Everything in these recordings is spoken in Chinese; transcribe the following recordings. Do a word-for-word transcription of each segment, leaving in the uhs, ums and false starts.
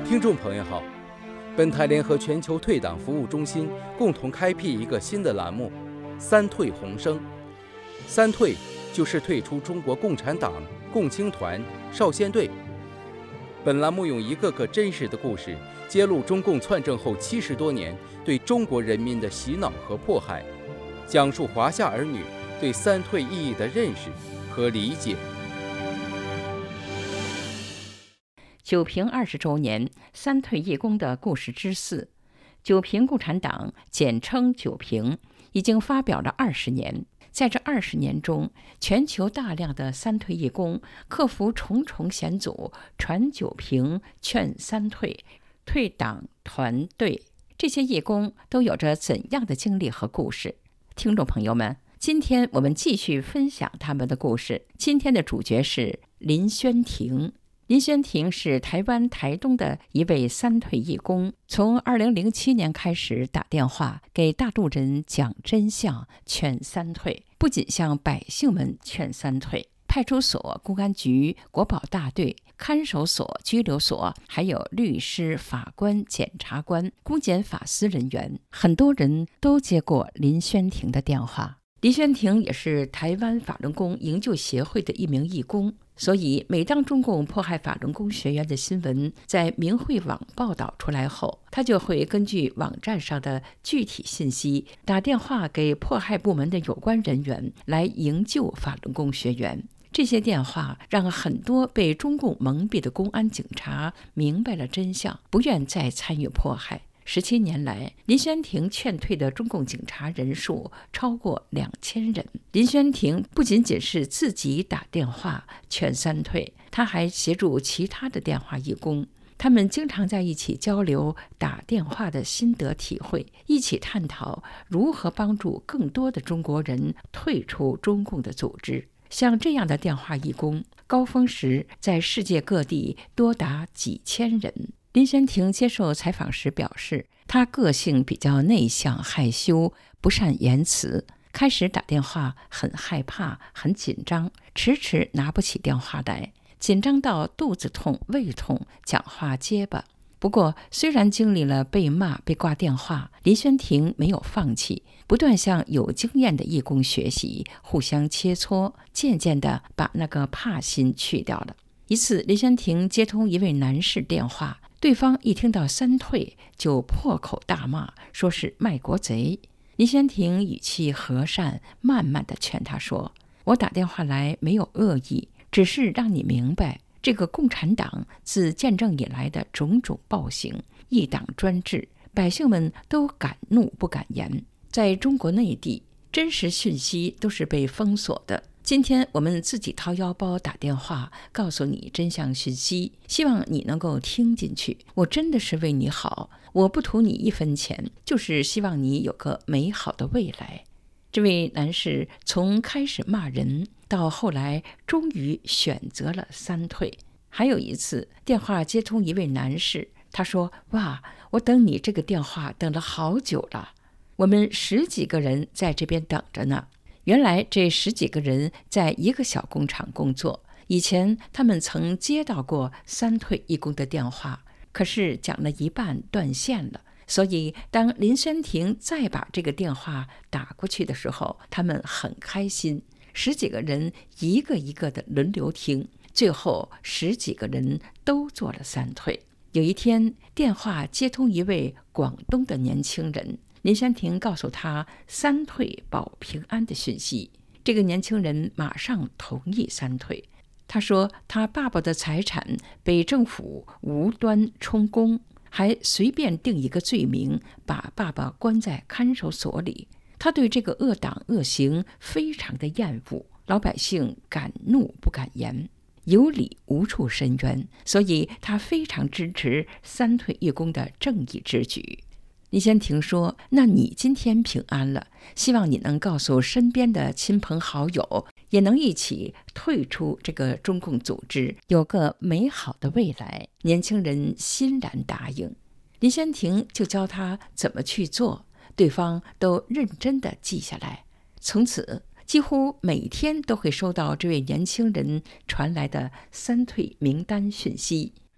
听众朋友好，本台联合全球退党服务中心共同开辟一个新的栏目“三退宏声”。三退就是退出中国共产党、共青团、少先队。本栏目用一个个真实的故事，揭露中共篡政后七十多年对中国人民的洗脑和迫害，讲述华夏儿女对三退意义的认识和理解。 九平二十周年，三退义工的故事之四。九平共产党，简称九平，已经发表了二十年。在这二十年中，全球大量的三退义工克服重重险阻，传九平，劝三退，退党团队。这些义工都有着怎样的经历和故事？听众朋友们，今天我们继续分享他们的故事。今天的主角是林宣庭。林宣庭是台湾台东的一位三退义工，从二零零七年开始打电话给大陆人讲真相，劝三退。不仅向百姓们劝三退，派出所、公安局、国保大队、看守所、拘留所，还有律师、法官、检察官、公检法司人员，很多人都接过林宣庭的电话。林宣庭也是台湾法轮功营救协会的一名义工，所以每当中共迫害法轮功学员的新闻在明慧网报道出来后，他就会根据网站上的具体信息打电话给迫害部门的有关人员来营救法轮功学员。这些电话让很多被中共蒙蔽的公安警察明白了真相，不愿再参与迫害。十七年来，林宣庭劝退的中共警察人数超过两千人。林宣庭不仅仅是自己打电话劝三退，他还协助其他的电话义工，他们经常在一起交流打电话的心得体会，一起探讨如何帮助更多的中国人退出中共的组织。像这样的电话义工，高峰时在世界各地多达几千人。林宣庭接受采访时表示，他个性比较内向害羞，不善言辞，开始打电话很害怕很紧张，迟迟拿不起电话来，紧张到肚子痛胃痛，讲话结巴。不过虽然经历了被骂被挂电话，林宣庭没有放弃，不断向有经验的义工学习，互相切磋，渐渐地把那个怕心去掉了。一次，林宣庭接通一位男士电话，对方一听到三退就破口大骂，说是卖国贼。林宣庭语气和善，慢慢地劝他说，我打电话来没有恶意，只是让你明白这个共产党自建政以来的种种暴行，一党专制，百姓们都敢怒不敢言。在中国内地，真实讯息都是被封锁的。今天我们自己掏腰包打电话告诉你真相讯息，希望你能够听进去。我真的是为你好，我不图你一分钱，就是希望你有个美好的未来。这位男士从开始骂人到后来终于选择了三退。还有一次电话接通一位男士，他说，哇，我等你这个电话等了好久了，我们十几个人在这边等着呢。原来这十几个人在一个小工厂工作，以前他们曾接到过三退义工的电话，可是讲了一半断线了，所以当林宣庭再把这个电话打过去的时候，他们很开心，十几个人一个一个的轮流听，最后十几个人都做了三退。有一天电话接通一位广东的年轻人，林宣庭告诉他三退保平安的讯息，这个年轻人马上同意三退。他说他爸爸的财产被政府无端充公，还随便定一个罪名把爸爸关在看守所里。他对这个恶党恶行非常的厌恶，老百姓敢怒不敢言，有理无处申冤，所以他非常支持三退义工的正义之举。林宣庭说，那你今天平安了，希望你能告诉身边的亲朋好友，也能一起退出这个中共组织，有个美好的未来。年轻人欣然答应，林宣庭就教他怎么去做，对方都认真地记下来。从此几乎每天都会收到这位年轻人传来的三退名单讯息。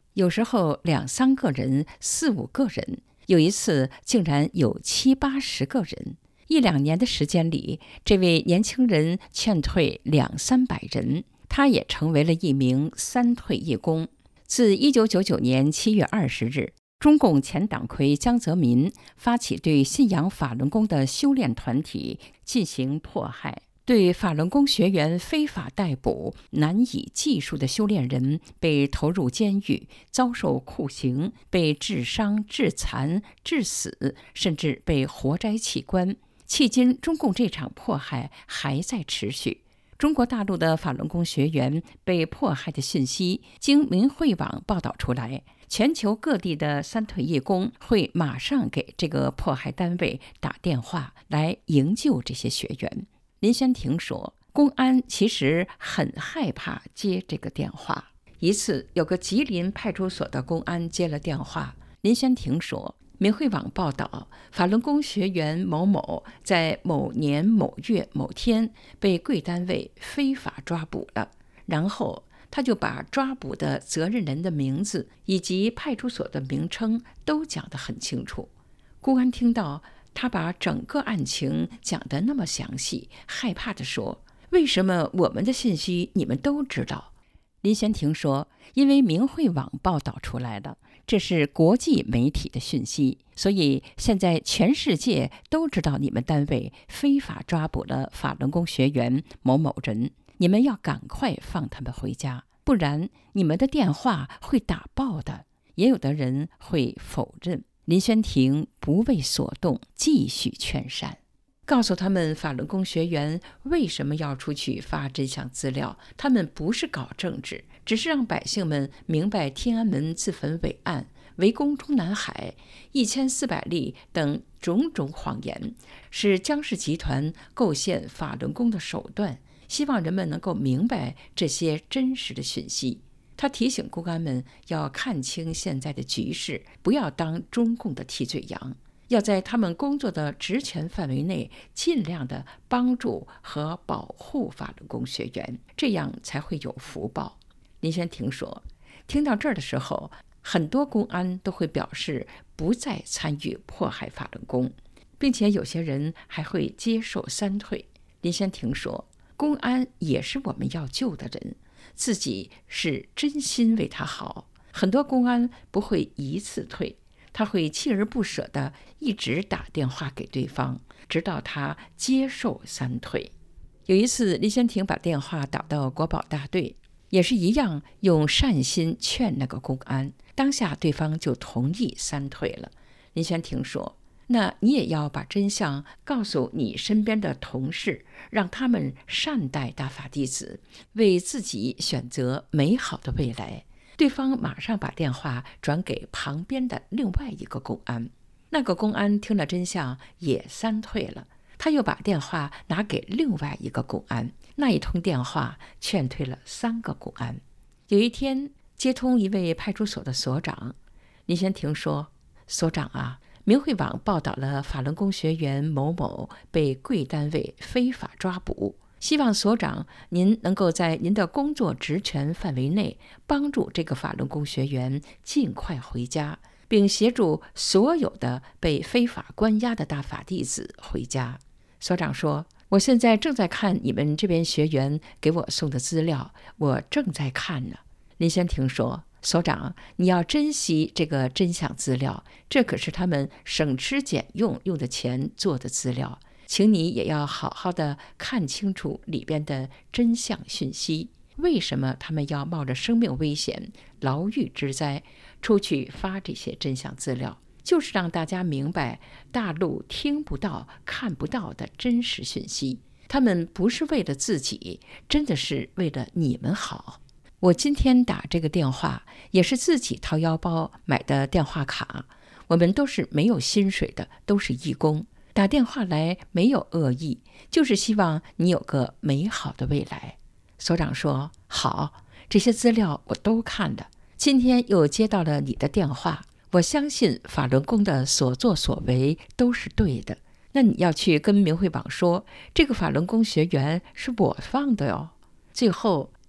有时候两三个人、四五个人，有一次竟然有七八十个人。一两年的时间里，这位年轻人劝退两三百人，他也成为了一名三退义工。自一九九九年七月二十日，中共前党魁江泽民发起对信仰法轮功的修炼团体进行迫害，对法轮功学员非法逮捕，难以计数的修炼人被投入监狱，遭受酷刑，被致伤、致残、致死，甚至被活摘器官。迄今，中共这场迫害还在持续。中国大陆的法轮功学员被迫害的讯息经民汇网报道出来，全球各地的三退义工会马上给这个迫害单位打电话来营救这些学员。林宣婷说，公安其实很害怕接这个电话。一次，有个吉林派出所的公安接了电话，林宣婷说，民汇网报道，法轮功学员某某在某年某月某天被贵单位非法抓捕了，然后他就把抓捕的责任人的名字以及派出所的名称都讲得很清楚。公安听到他把整个案情讲得那么详细，害怕地说，为什么我们的信息你们都知道？林宣婷说，因为民汇网报道出来了，这是国际媒体的讯息，所以现在全世界都知道你们单位非法抓捕了法轮功学员某某人，你们要赶快放他们回家，不然你们的电话会打爆的。也有的人会否认。林宣婷不为所动，继续劝善，告诉他们法轮功学员为什么要出去发真相资料，他们不是搞政治，只是让百姓们明白天安门自焚伟案、围攻中南海、一千四百例等种种谎言，是江氏集团构陷法轮功的手段，希望人们能够明白这些真实的讯息。他提醒公安们要看清现在的局势，不要当中共的替罪羊，要在他们工作的职权范围内尽量的帮助和保护法轮功学员，这样才会有福报。林宣婷说，听到这儿的时候，很多公安都会表示不再参与迫害法轮功，并且有些人还会接受三退。林宣婷说，公安也是我们要救的人，自己是真心为他好，很多公安不会一次退，他会锲而不舍地一直打电话给对方，直到他接受三退。有一次，林宣婷把电话打到国保大队，也是一样用善心劝那个公安，当下对方就同意三退了。林宣婷说，那你也要把真相告诉你身边的同事，让他们善待大法弟子，为自己选择美好的未来。对方马上把电话转给旁边的另外一个公安，那个公安听了真相也三退了，他又把电话拿给另外一个公安，那一通电话劝退了三个公安。有一天接通一位派出所的所长，林宣婷说，所长啊，民汇网报道了法轮功学员某某被贵单位非法抓捕，希望所长您能够在您的工作职权范围内帮助这个法轮功学员尽快回家，并协助所有的被非法关押的大法弟子回家。所长说，我现在正在看你们这边学员给我送的资料，我正在看呢。林宣婷说，所长，你要珍惜这个真相资料，这可是他们省吃俭用用的钱做的资料，请你也要好好的看清楚里边的真相讯息。为什么他们要冒着生命危险、牢狱之灾出去发这些真相资料？就是让大家明白大陆听不到、看不到的真实讯息。他们不是为了自己，真的是为了你们好。我今天打这个电话也是自己掏腰包买的电话卡，我们都是没有薪水的，都是义工，打电话来没有恶意，就是希望你有个美好的未来。所长说，好，这些资料我都看了，今天又接到了你的电话，我相信法轮功的所作所为都是对的，那你要去跟民汇网说，这个法轮功学员是我放的哟。最后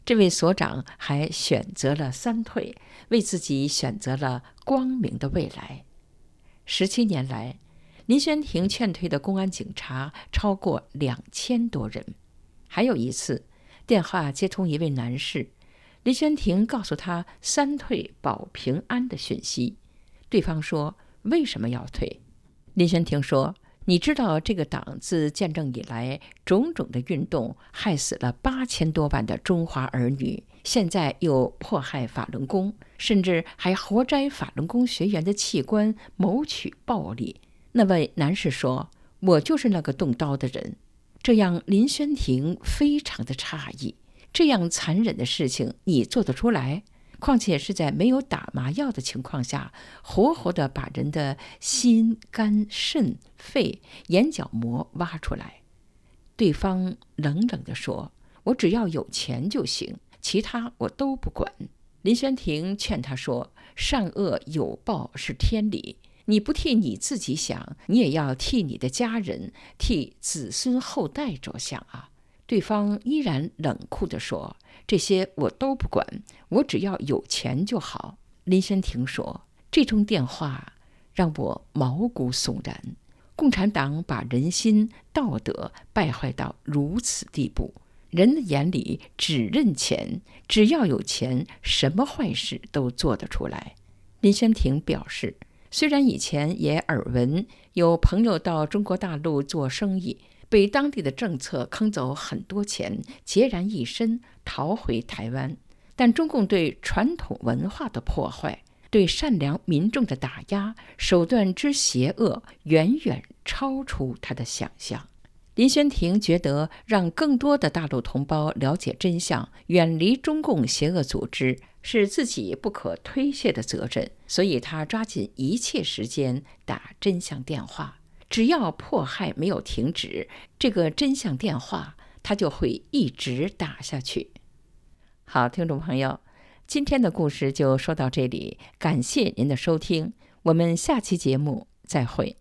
这位所长还选择了三退，为自己选择了光明的未来。十七年来，林宣庭劝退的公安警察超过两千多人。还有一次，电话接通一位男士，林宣庭告诉他三退保平安的讯息。对方说：“为什么要退？”林宣庭说：“你知道这个党自建政以来，种种的运动害死了八千多万的中华儿女，现在又迫害法轮功，甚至还活摘法轮功学员的器官，谋取暴利。”那位男士说：“我就是那个动刀的人。”这样林宣庭非常的诧异，这样残忍的事情你做得出来？况且是在没有打麻药的情况下，活活的把人的心、肝、肾、肺、眼角膜挖出来。对方冷冷地说：“我只要有钱就行，其他我都不管。”林宣庭劝他说：“善恶有报是天理，你不替你自己想，你也要替你的家人、替子孙后代着想啊。”对方依然冷酷地说：“这些我都不管，我只要有钱就好。”林宣庭说：“这通电话让我毛骨悚然。共产党把人心、道德败坏到如此地步，人的眼里只认钱，只要有钱，什么坏事都做得出来。”林宣庭表示，虽然以前也耳闻有朋友到中国大陆做生意，被当地的政策坑走很多钱，孑然一身逃回台湾，但中共对传统文化的破坏，对善良民众的打压，手段之邪恶，远远超出他的想象。林宣庭觉得让更多的大陆同胞了解真相，远离中共邪恶组织，是自己不可推卸的责任，所以他抓紧一切时间打真相电话。只要迫害没有停止，这个真相电话他就会一直打下去。好，听众朋友，今天的故事就说到这里，感谢您的收听，我们下期节目再会。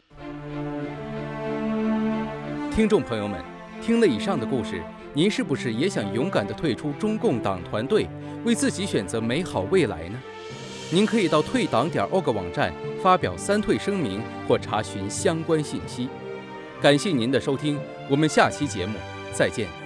听众朋友们，听了以上的故事，您是不是也想勇敢地退出中共党团队，为自己选择美好未来呢？您可以到退党点 org 网站发表三退声明或查询相关信息。感谢您的收听，我们下期节目再见。